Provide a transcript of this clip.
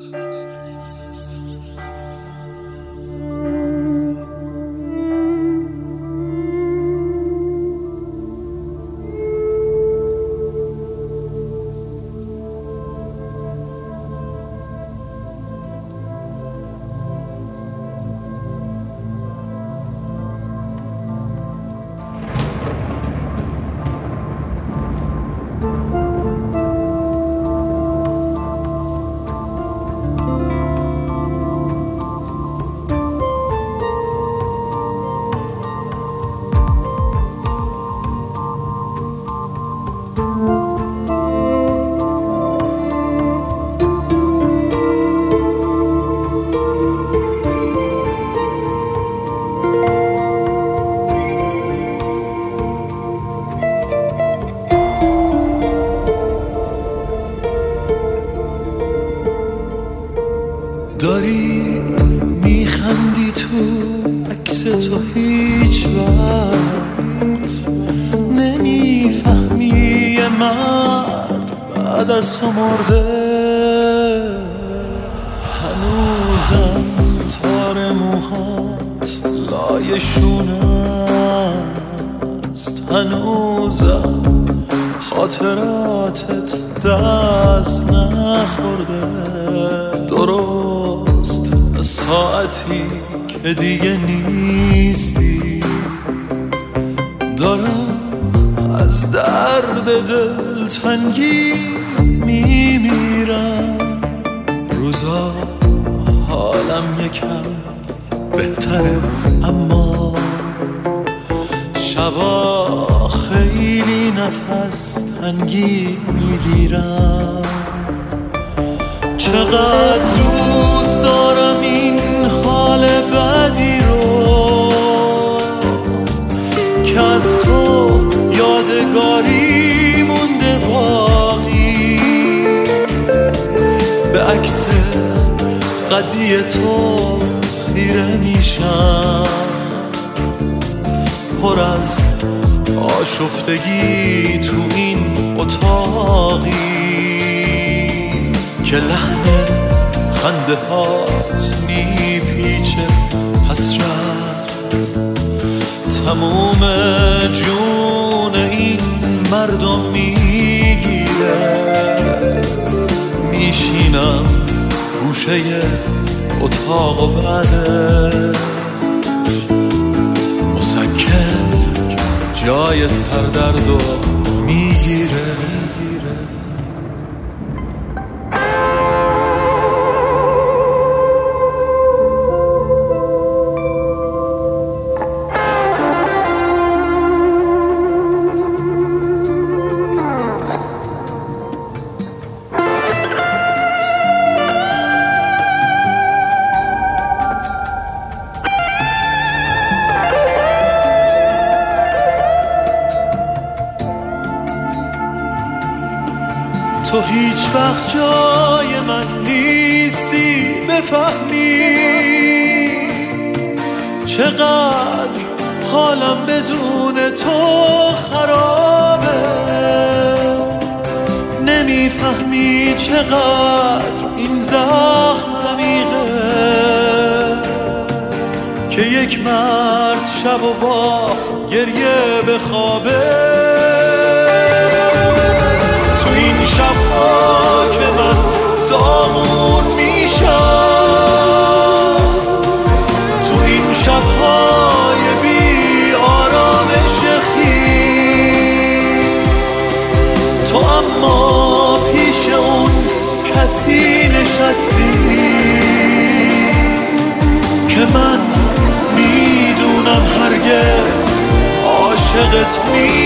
داری میخندی تو عکس تو هیچ وقت نمیفهمی یه مرد بعد از تو مرده. هنوزم تار موهات لای شونست، هنوزم خاطراتت دست نخورده. درست ساعتی که دیگه نیستی دارم از درد دلتنگی میمیرم. روزا حالم یکم بهتره اما شبا خیلی نفس تنگی میگیرم. چقدر دوست دارم این حال بدی رو که از تو یادگاری مونده باقی. به عکس قدی تو خیره میشم، پر از آشفتگی تو این اتاقی که لحن خنده هات میپیچه حسرت. تموم جون این مردم میگیره. میشینم گوشه اتاق و بعدش مسکن جای سردردو میگیره. تو هیچ وقت جای من نیستی بفهمی چقدر حالم بدون تو خرابه. نمیفهمی چقدر این زخم عمیقه که یک مرد شب و با گریه بخوابه. تو این شب‌ها که من داغون میشم، تو این شب‌های بی آرامش خیز، تو اما پیش اون کسی نشستی که من میدونم هرگز عاشقت نیست.